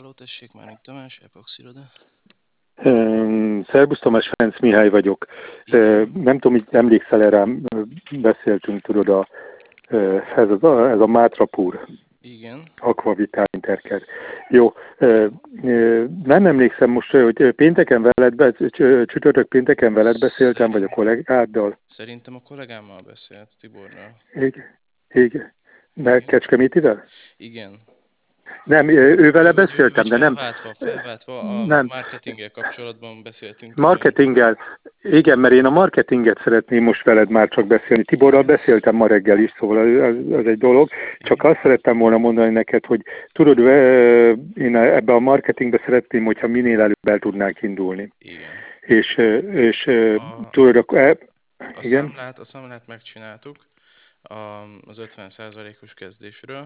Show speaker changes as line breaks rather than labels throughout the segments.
Háló, tessék, Márnik Tamás, Epox iroda.
Szerbusz Tamás, Ferenc Mihály vagyok. Nem tudom, hogy emlékszel rám, beszéltünk, tudod, ez a Mátrapúr.
Igen.
Aquavitál Interker. Jó, nem emlékszem most, hogy csütörtök pénteken veled beszéltem, vagy a kollégáddal.
Szerintem a kollégámmal beszélt, Tiborral.
Igen. Mert Kecskemétivel?
Igen.
Nem, vele beszéltem, de nem.
Felváltva a
nem.
marketinggel kapcsolatban beszéltünk.
Marketinggel, igen, mert én a marketinget szeretném most veled már csak beszélni. Tiborral beszéltem ma reggel is, szóval ez egy dolog. Csak azt szerettem volna mondani neked, hogy tudod, én ebbe a marketingbe szeretném, hogyha minél előbb el tudnánk indulni.
Igen.
És tudod, akkor...
Igen? A számlát megcsináltuk az 50%-os kezdésről.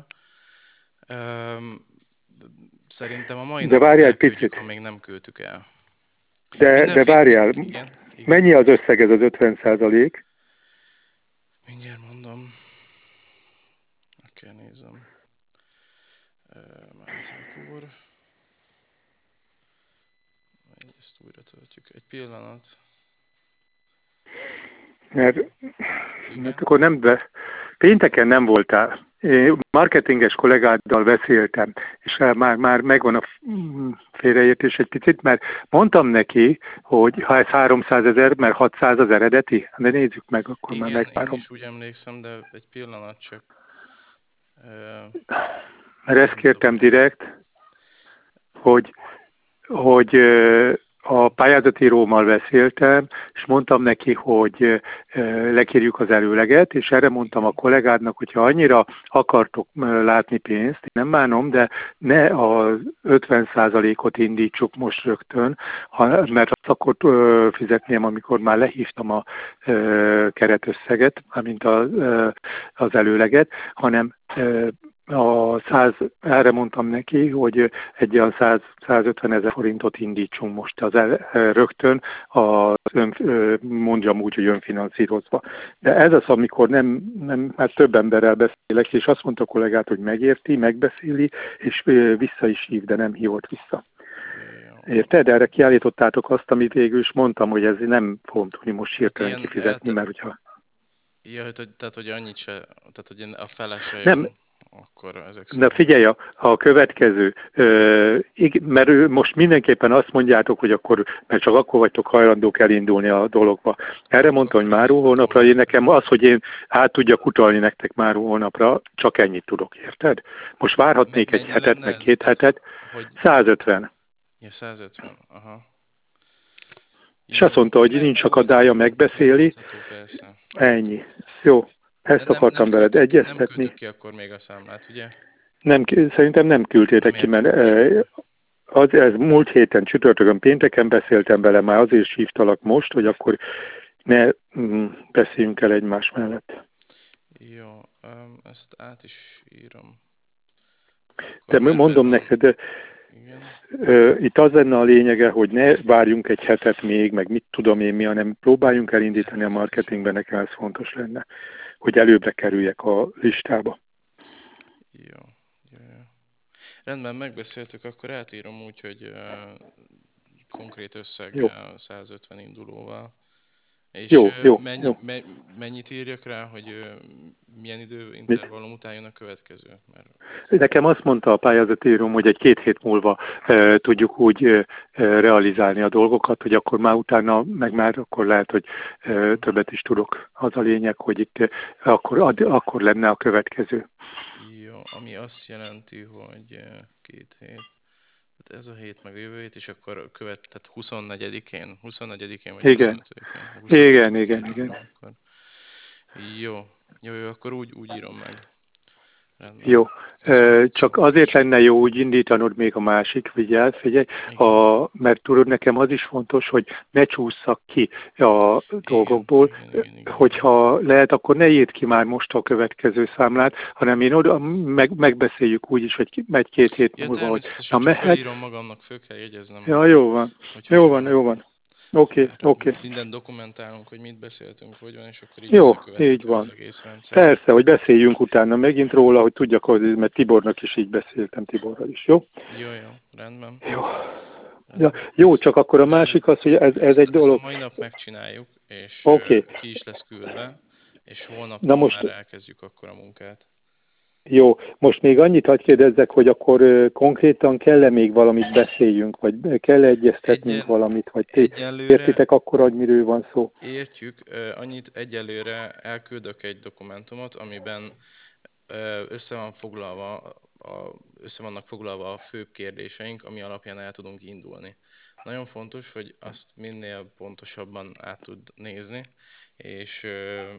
Szerintem a mai napon elküldjük, ha még nem küldtük el.
De várjál,
igen.
Mennyi az összeg ez az 50%?
Mindjárt mondom. Kell nézem. Mátrapúr. Ezt újra töltjük. Egy pillanat.
Mert akkor pénteken nem voltál. Én marketinges kollégáddal beszéltem, és már megvan a félreértés egy picit, mert mondtam neki, hogy ha ez 300 000, mert 600 az eredeti, de nézzük meg, akkor
igen,
már megvárom.
Én is úgy emlékszem, de egy pillanat csak.
Mert ezt kértem direkt, hogy a pályázatírómmal beszéltem, és mondtam neki, hogy lekérjük az előleget, és erre mondtam a kollégádnak, hogyha annyira akartok látni pénzt, én nem bánom, de ne az 50%-ot indítsuk most rögtön, mert azt akkor fizetném, amikor már lehívtam a keretösszeget, mint az előleget, hanem erre mondtam neki, hogy egy olyan 150 000 forintot indítsunk most rögtön, mondjam úgy, hogy önfinanszírozva. De ez az, amikor nem hát több emberrel beszélek, és azt mondta a kollégát, hogy megérti, megbeszéli, és vissza is hív, de nem hívott vissza. Érted? Erre kiállítottátok azt, amit végül is mondtam, hogy ez nem fogom tudni most hirtelen kifizetni, mert hogyha...
Ja, tehát hogy annyit se, tehát hogy a felesre
nem.
Akkor ezek
de figyelj, a következő, mert most mindenképpen azt mondjátok, hogy akkor, mert csak akkor vagytok hajlandók elindulni a dologba. Erre mondtam, hogy máról hónapra, én nekem az, hogy én át tudjak utalni nektek máról hónapra, csak ennyit tudok, érted? Most várhatnék egy hetet, meg 2 hetet, 150.
Ja, 150, aha.
És azt mondta, hogy nincs akadálya megbeszéli. Ennyi. Jó. Ezt akartam veled egyeztetni. Nem
küldtük ki akkor még a számlát, ugye?
Szerintem nem küldtétek ki, mert ez múlt héten, csütörtökön, pénteken beszéltem vele, már azért is hívtalak most, hogy akkor ne beszéljünk el egymás mellett.
Jó, ezt át is írom.
De mondom neked, itt az lenne a lényege, hogy ne várjunk egy hetet még, meg mit tudom én mi, hanem próbáljunk elindítani a marketingben, nekem ez fontos lenne, hogy előbbre kerüljek a listába.
Jó. Rendben, megbeszéltük, akkor átírom úgy, hogy konkrét összeggel, 150 indulóval. És
jó.
Mennyit írjak rá, hogy milyen időintervallum után jön a következő?
Nekem azt mondta a pályázatíróm, hogy egy 2 hét múlva tudjuk úgy realizálni a dolgokat, hogy akkor már utána, meg már akkor lehet, hogy többet is tudok. Az a lényeg, hogy itt akkor lenne a következő.
Jó, ami azt jelenti, hogy 2 hét. Tehát ez a hét, meg a jövő hét, és akkor tehát 24-én vagy
igen.
25-én.
Igen.
Akkor. Jó, akkor úgy írom meg. Rendben.
Jó, csak azért lenne jó úgy indítanod még a másik, figyelj, mert tudod, nekem az is fontos, hogy ne csússzak ki a dolgokból, hogyha lehet, akkor ne írd ki már most a következő számlát, hanem én oda megbeszéljük úgy is, hogy megy 2 hét múlva, hogy
mehet. Írom magamnak, föl kell jegyeznem.
Ja, jó van. Oké.
Minden dokumentálunk, hogy mit beszéltünk, hogy van, és akkor így
Jó,
összekövethető
így van.
az egész rendszer.
Persze, hogy beszéljünk utána megint róla, hogy tudjak, hogy mert Tibornak is így beszéltem, Tiborral is, jó?
Jó, rendben.
Jó. Ja, jó, csak akkor a másik az, hogy ez egy dolog.
Ezt a mai nap megcsináljuk, és ki is lesz küldve, és holnaptól már elkezdjük akkor a munkát.
Jó, most még annyit hadd kérdezzek, hogy akkor konkrétan kell-e még valamit beszéljünk, vagy kell-e egyeztetnünk valamit, vagy értitek akkor, hogy miről van szó?
Értjük, annyit egyelőre elküldök egy dokumentumot, amiben össze vannak foglalva a főbb kérdéseink, ami alapján el tudunk indulni. Nagyon fontos, hogy azt minél pontosabban át tud nézni, és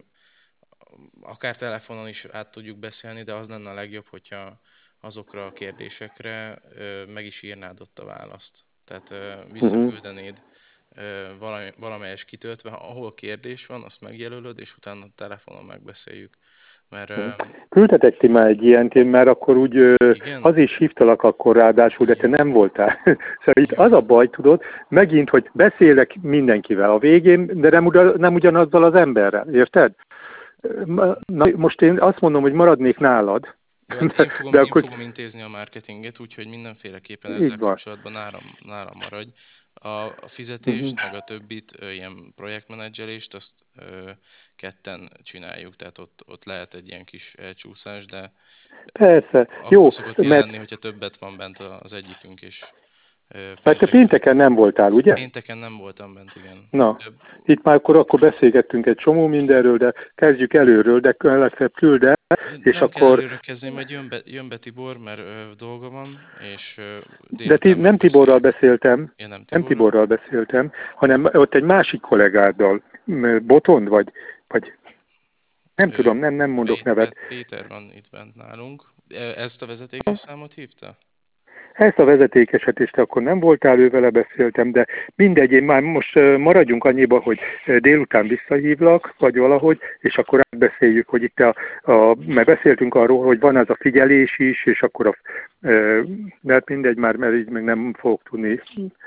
akár telefonon is át tudjuk beszélni, de az lenne a legjobb, hogyha azokra a kérdésekre meg is írnád ott a választ. Tehát visszaküldenéd valamelyes kitöltve, ahol kérdés van, azt megjelölöd, és utána telefonon megbeszéljük. Mert,
küldhetek ti már egy ilyent, én már akkor úgy az is hívtalak akkor ráadásul, de te nem voltál. Szóval itt az a baj, tudod, megint, hogy beszélek mindenkivel a végén, de nem ugyanazzal az emberrel, érted? Na, most én azt mondom, hogy maradnék nálad.
Jó, én fogom intézni a marketinget, úgyhogy mindenféleképpen ezzel kapcsolatban nálam maradj. A fizetést, meg a többit, ilyen projektmenedzselést, azt ketten csináljuk, tehát ott lehet egy ilyen kis elcsúszás, de
persze, jó,
szokott jelenni, hogyha többet van bent az egyikünk is.
Mert te pénteken nem voltál, ugye?
Pénteken nem voltam bent, igen.
Na, itt már akkor beszélgettünk egy csomó mindenről, de kezdjük előről, de legfeljebb küld el, és
nem
akkor...
kell előre kezdeni, majd jön be Tibor, mert dolga van, és...
De nem Tiborral beszéltem,
nem
Tiborral beszéltem, hanem ott egy másik kollégáddal, Botond, vagy nem tudom, nem mondok nevet.
Péter van itt bent nálunk. Ezt a vezetékes számot hívta?
Ezt a vezetékeset is te akkor nem voltál, ővele beszéltem, de mindegy, én már most maradjunk annyiba, hogy délután visszahívlak, vagy valahogy, és akkor átbeszéljük, hogy itt mert beszéltünk arról, hogy van ez a figyelés is, és akkor mert mindegy már, mert így meg nem fogok tudni,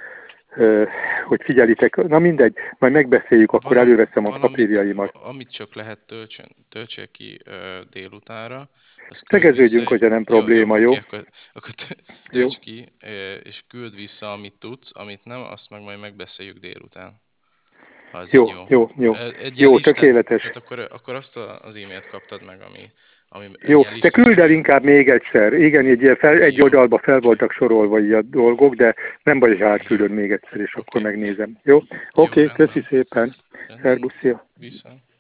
hogy figyelitek. Na mindegy, majd megbeszéljük, akkor előveszem a papírjaimat.
Amit csak lehet töltse ki délutánra.
Tegeződjünk, hogyha nem probléma, jó?
Akkor tölts ki, és küld vissza, amit tudsz, amit nem, azt meg majd megbeszéljük délután.
Jó, tökéletes.
Akkor azt az e-mailt kaptad meg, ami
jó, te küld el inkább még egyszer. Igen, egy oldalba fel voltak sorolva így a dolgok, de nem baj, hogy átküldöd még egyszer, és akkor megnézem. Jó? Oké, köszi szépen. Szerbusz, szia.